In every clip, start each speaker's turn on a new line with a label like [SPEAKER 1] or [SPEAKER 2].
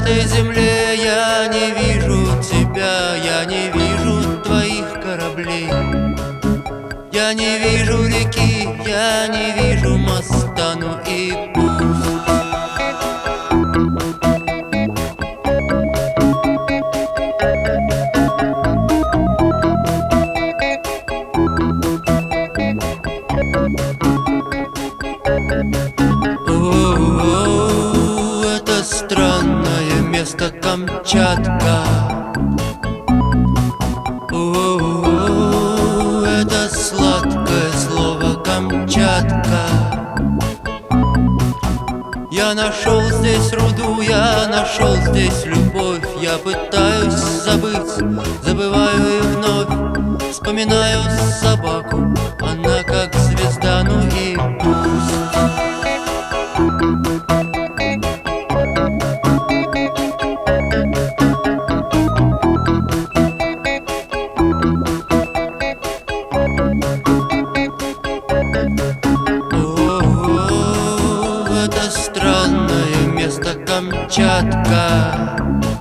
[SPEAKER 1] этой земле я не вижу тебя, я не вижу твоих кораблей. Я не вижу реки, я не вижу моста, ну и пусть. Это странное место Камчатка. Это сладкое слово Камчатка. Я нашел здесь руду, я нашел здесь любовь. Я пытаюсь забыть, забываю и вновь вспоминаю собаку, она как звезда, ну и пусть. Это странное место Камчатка.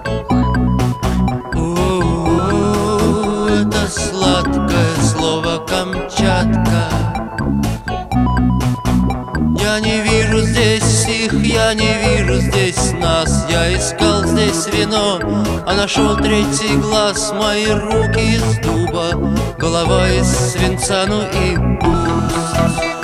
[SPEAKER 1] Это сладкое слово Камчатка. Я не вижу здесь их, я не вижу здесь нас. Я искал здесь вино, а нашел третий глаз. Мои руки из дуба, голова из свинца, ну и пусть.